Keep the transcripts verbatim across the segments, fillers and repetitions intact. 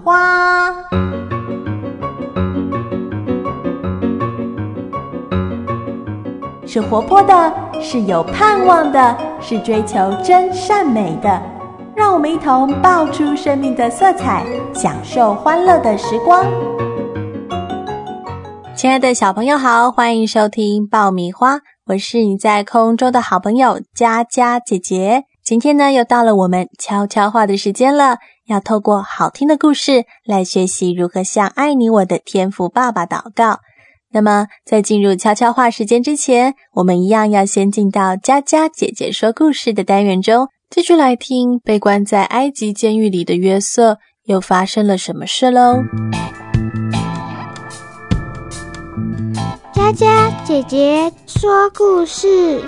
花。是活泼的，是有盼望的，是追求真善美的。让我们一同爆出生命的色彩，享受欢乐的时光。亲爱的小朋友好，欢迎收听爆米花，我是你在空中的好朋友佳佳姐姐。今天呢，又到了我们悄悄话的时间了，要透过好听的故事来学习如何向爱你我的天父爸爸祷告。那么在进入悄悄话时间之前，我们一样要先进到佳佳姐姐说故事的单元中，继续来听被关在埃及监狱里的约瑟又发生了什么事咯。 佳佳姐姐说故事。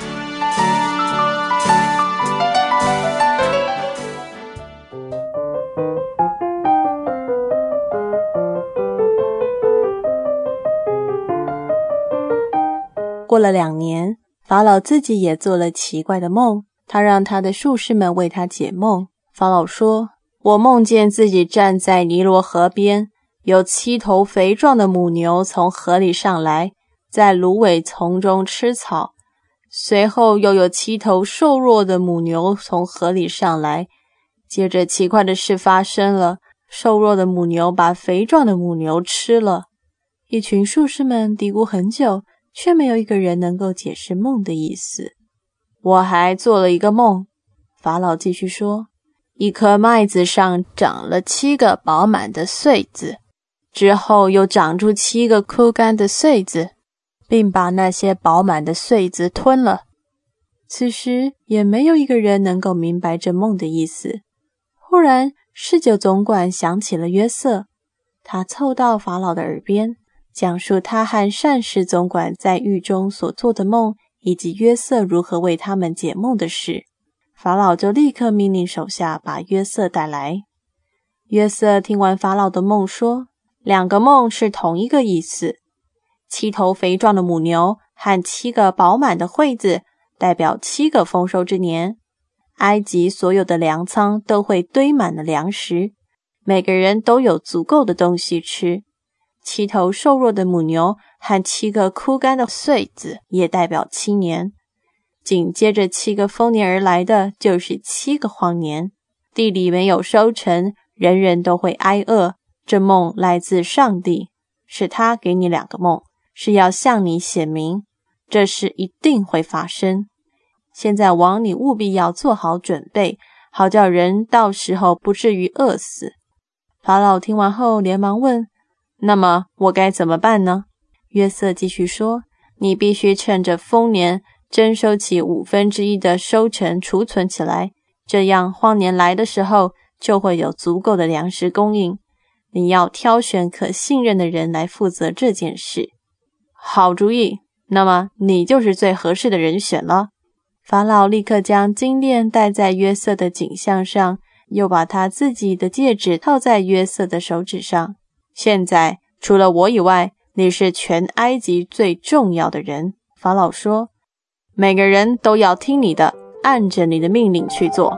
过了两年，法老自己也做了奇怪的梦，他让他的术士们为他解梦。法老说，我梦见自己站在尼罗河边，有七头肥壮的母牛从河里上来，在芦苇丛中吃草，随后又有七头瘦弱的母牛从河里上来。接着奇怪的事发生了，瘦弱的母牛把肥壮的母牛吃了。一群术士们嘀咕很久，却没有一个人能够解释梦的意思。我还做了一个梦，法老继续说，一颗麦子上长了七个饱满的穗子，之后又长出七个枯干的穗子，并把那些饱满的穗子吞了。此时也没有一个人能够明白这梦的意思。忽然侍酒总管想起了约瑟，他凑到法老的耳边，讲述他和膳食总管在狱中所做的梦，以及约瑟如何为他们解梦的事。法老就立刻命令手下把约瑟带来。约瑟听完法老的梦说，两个梦是同一个意思，七头肥壮的母牛和七个饱满的穗子代表七个丰收之年，埃及所有的粮仓都会堆满了粮食，每个人都有足够的东西吃。七头瘦弱的母牛和七个枯干的穗子也代表七年，紧接着七个丰年而来的就是七个荒年，地里没有收成，人人都会挨饿。这梦来自上帝，是他给你两个梦，是要向你显明这事一定会发生。现在王，你务必要做好准备，好叫人到时候不至于饿死。法老听完后连忙问，那么我该怎么办呢？约瑟继续说，你必须趁着丰年征收起五分之一的收成储存起来，这样荒年来的时候就会有足够的粮食供应。你要挑选可信任的人来负责这件事。好主意，那么你就是最合适的人选了。法老立刻将金链戴在约瑟的颈项上，又把他自己的戒指套在约瑟的手指上。现在除了我以外，你是全埃及最重要的人。法老说，每个人都要听你的，按着你的命令去做。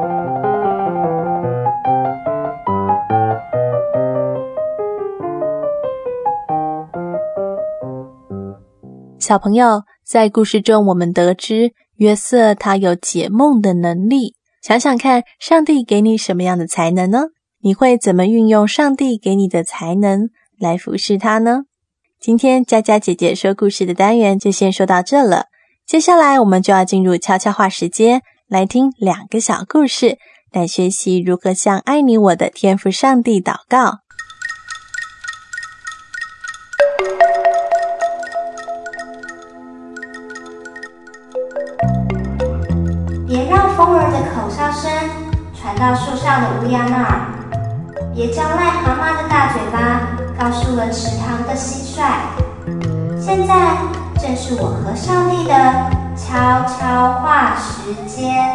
小朋友，在故事中我们得知约瑟他有解梦的能力。想想看，上帝给你什么样的才能呢？你会怎么运用上帝给你的才能来服侍他呢？今天佳佳姐姐说故事的单元就先说到这了，接下来我们就要进入悄悄话时间，来听两个小故事，来学习如何向爱你我的天父上帝祷告。 别让风儿的口哨声传到树上的乌鸦那儿，别叫癞蛤蟆的大嘴巴告诉了池塘的蟋蟀。现在正是我和上帝的悄悄话时间。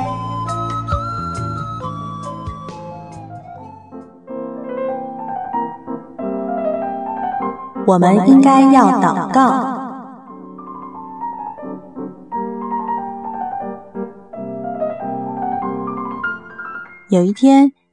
我们应该要祷告。有一天，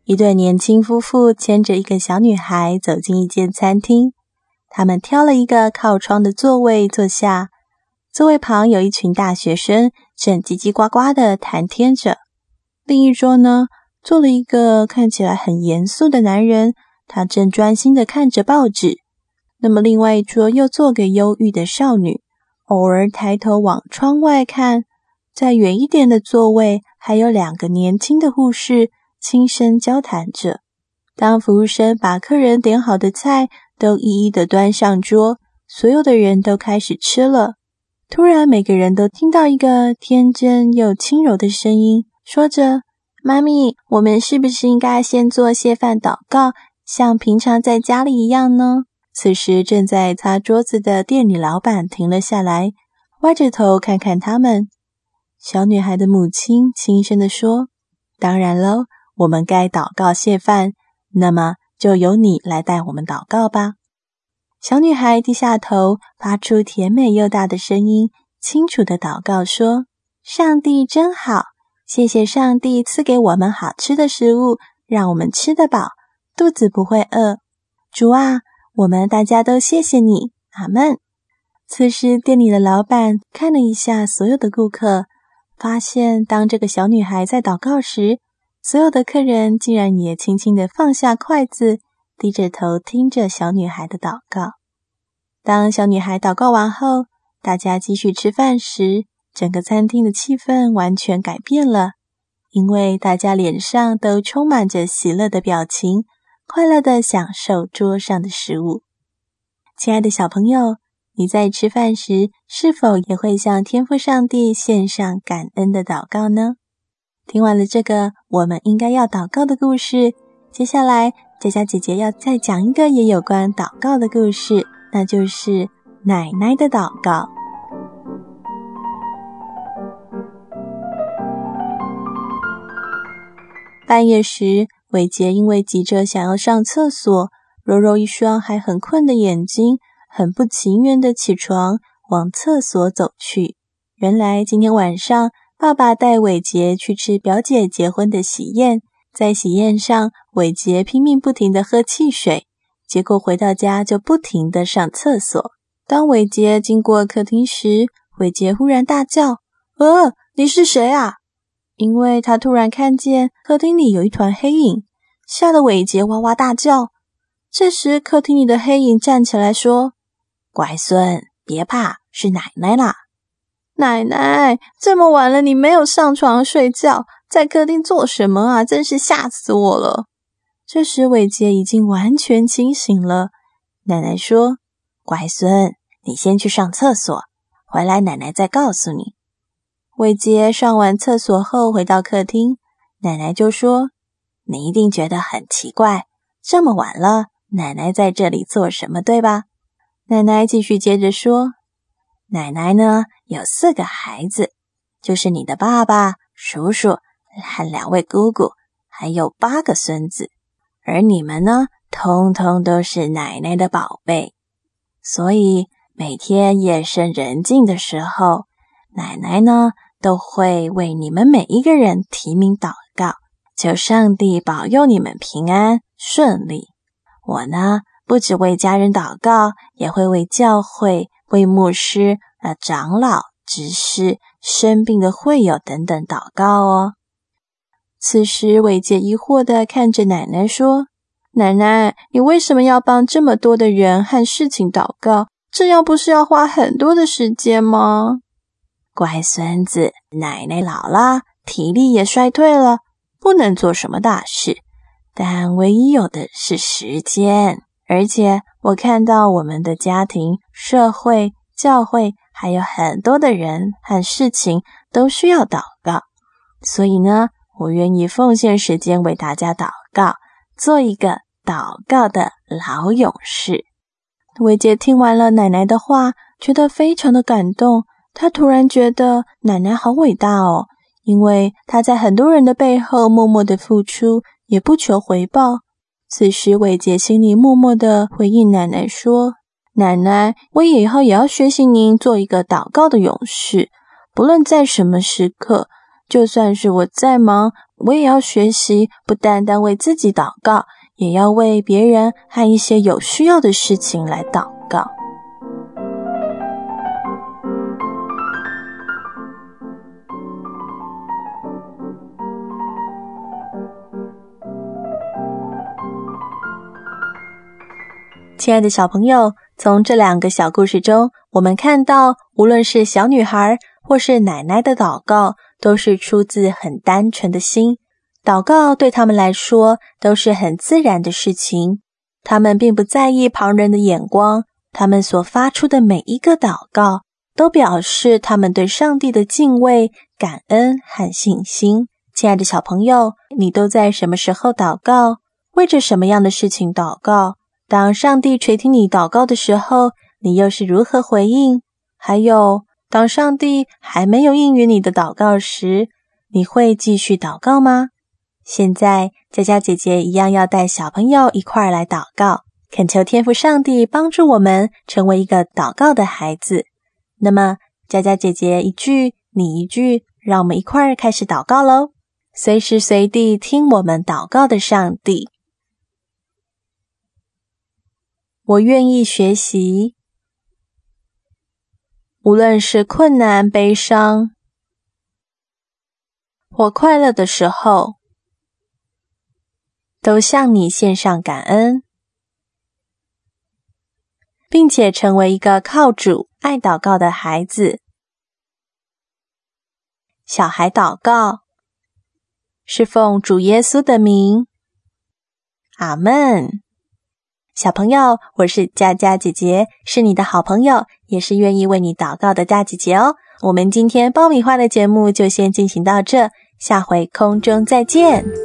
一对年轻夫妇牵着一个小女孩走进一间餐厅，他们挑了一个靠窗的座位坐下，座位旁有一群大学生正叽叽呱呱地谈天着。另一桌呢，坐了一个看起来很严肃的男人，他正专心地看着报纸。那么另外一桌又坐个忧郁的少女，偶尔抬头往窗外看。在远一点的座位还有两个年轻的护士轻声交谈着。当服务生把客人点好的菜都一一的端上桌，所有的人都开始吃了。突然每个人都听到一个天真又轻柔的声音，说着：妈咪，我们是不是应该先做谢饭祷告，像平常在家里一样呢？此时正在擦桌子的店里老板停了下来，歪着头看看他们。小女孩的母亲轻声地说：当然喽，我们该祷告谢饭，那么就由你来带我们祷告吧。小女孩低下头，发出甜美又大的声音，清楚地祷告说：上帝真好，谢谢上帝赐给我们好吃的食物，让我们吃得饱，肚子不会饿。主啊，我们大家都谢谢你，阿们。此时店里的老板看了一下所有的顾客，发现当这个小女孩在祷告时，所有的客人竟然也轻轻地放下筷子，低着头听着小女孩的祷告。当小女孩祷告完后，大家继续吃饭时，整个餐厅的气氛完全改变了，因为大家脸上都充满着喜乐的表情，快乐地享受桌上的食物。亲爱的小朋友，你在吃饭时是否也会向天父上帝献上感恩的祷告呢？听完了这个我们应该要祷告的故事，接下来佳佳姐姐要再讲一个也有关祷告的故事，那就是奶奶的祷告。半夜时，伟杰因为急着想要上厕所，揉揉一双还很困的眼睛，很不情愿地起床往厕所走去。原来今天晚上爸爸带伟杰去吃表姐结婚的喜宴，在喜宴上伟杰拼命不停地喝汽水，结果回到家就不停地上厕所。当伟杰经过客厅时，伟杰忽然大叫：呃，你是谁啊？因为他突然看见客厅里有一团黑影，吓得伟杰哇哇大叫。这时客厅里的黑影站起来说：乖孙，别怕，是奶奶啦。奶奶，这么晚了你没有上床睡觉，在客厅做什么啊？真是吓死我了。这时伟杰已经完全清醒了。奶奶说：乖孙，你先去上厕所，回来奶奶再告诉你。伟杰上完厕所后回到客厅，奶奶就说：你一定觉得很奇怪，这么晚了，奶奶在这里做什么，对吧？奶奶继续接着说：奶奶呢，有四个孩子，就是你的爸爸、叔叔和两位姑姑，还有八个孙子，而你们呢，通通都是奶奶的宝贝。所以每天夜深人静的时候，奶奶呢都会为你们每一个人提名祷告，求上帝保佑你们平安顺利。我呢，不只为家人祷告，也会为教会、为牧师、呃长老、执事、生病的会友等等祷告哦。此时伟杰疑惑地看着奶奶说：奶奶，你为什么要帮这么多的人和事情祷告？这样不是要花很多的时间吗？乖孙子，奶奶老了，体力也衰退了，不能做什么大事，但唯一有的是时间。而且我看到我们的家庭、社会、教会还有很多的人和事情都需要祷告，所以呢，我愿意奉献时间为大家祷告，做一个祷告的老勇士。伟杰听完了奶奶的话，觉得非常的感动，他突然觉得奶奶好伟大哦，因为他在很多人的背后默默的付出，也不求回报。此时伟杰心里默默的回应奶奶说：奶奶，我以后也要学习您做一个祷告的勇士，不论在什么时刻， 就算是我再忙，我也要学习，不单单为自己祷告，也要为别人和一些有需要的事情来祷告。亲爱的小朋友，从这两个小故事中，我们看到，无论是小女孩或是奶奶的祷告，都是出自很单纯的心。祷告对他们来说都是很自然的事情，他们并不在意旁人的眼光，他们所发出的每一个祷告都表示他们对上帝的敬畏、感恩和信心。亲爱的小朋友，你都在什么时候祷告？为着什么样的事情祷告？当上帝垂听你祷告的时候，你又是如何回应？还有，当上帝还没有应允你的祷告时，你会继续祷告吗？现在，佳佳姐姐一样要带小朋友一块儿来祷告，恳求天父上帝帮助我们成为一个祷告的孩子。那么，佳佳姐姐一句，你一句，让我们一块儿开始祷告咯。随时随地听我们祷告的上帝，我愿意学习，无论是困难、悲伤或快乐的时候，都向你献上感恩，并且成为一个靠主、爱祷告的孩子。小孩祷告，是奉主耶稣的名，阿们。小朋友，我是佳佳姐姐，是你的好朋友，也是愿意为你祷告的大姐姐哦。我们今天爆米花的节目就先进行到这，下回空中再见。